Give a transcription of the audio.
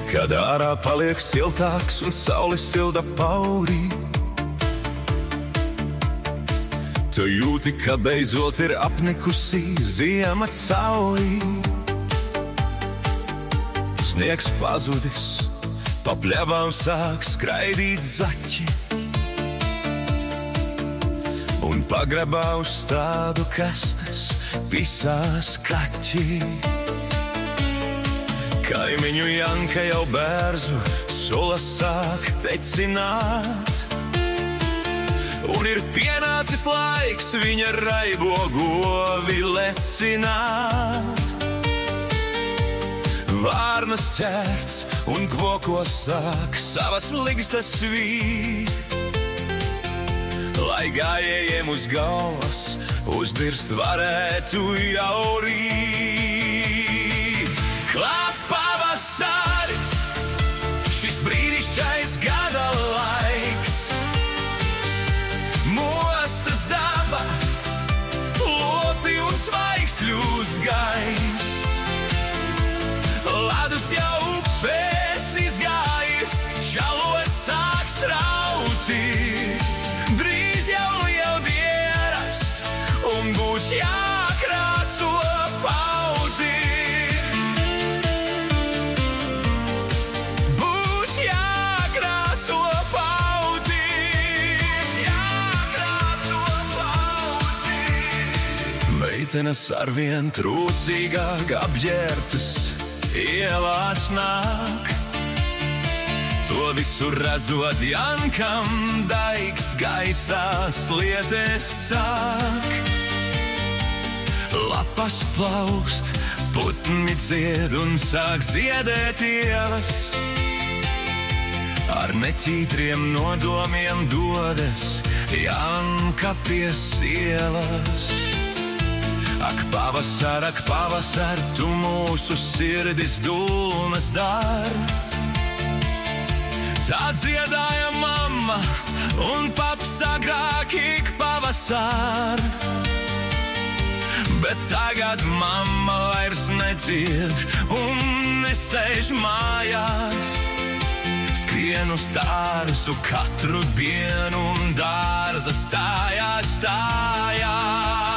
Kad ārā paliek siltāks un saule silda paurī, tu jūti, ka beidzot ir apnikusī ziema caurī. Sniegs pazudis, pa pļavām sāk skraidīt zaķi, un pagrabā uz stādu kastes pisās kaķi. Kaimiņu Janka jau bērzu sulas sāk tecināt, un ir pienācis laiks viņa raibo govi lecināt. Vārnas ķērts un kvokos sāk savas ligstas svīt, lai gājējiem uz galvas uzdirst varētu jau rīt. Klāt pavasaris, šis brīnišķais gada laiks, mostas daba, lopi un svaigs kļūst gaiss. Ladus jau upēs izgājis, čalot sāk strauti, drīz jau lieldieras un būs jākrāso pauti. Būs jākrāso pauti, jākrāso pauti. Meitenes arvien trūcīgāk apģērbtas ielās nāk, to visu redzot Jankam daigs gaisā slieties sāk. Lapas plaust, putni dzied un sāk ziedēt ielas, ar neķītriem nodomiem dodas Janka pie sielas. Ak, pavasar, tu mūsu sirdis dūnas dar. Tā dziedāja mamma un paps agrāk ik pavasar. Bet tagad mamma vairs nedzied un nesēž mājās. Skrien uz dārzu katru dienu un dārza stājās.